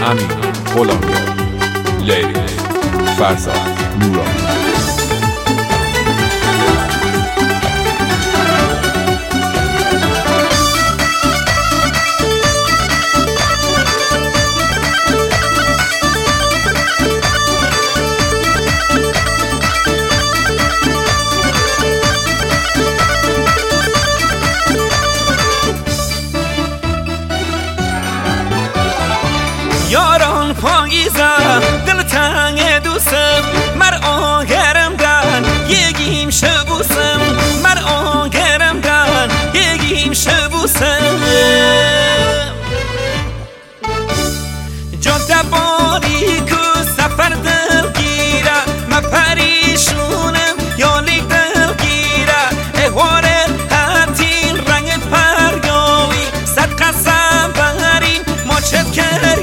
امین غلامیان، لیلی فرزاد نورانی. یاران پاییزم دل تنگ دوستم مر آگرم دن یگیم شبوسم مر آگرم دن یگیم شبوسم جاده باری که سفر دل گیره من پریشونم یالی دل گیره احواره هتین رنگ پریاوی صد قسم بریم ما چت کرد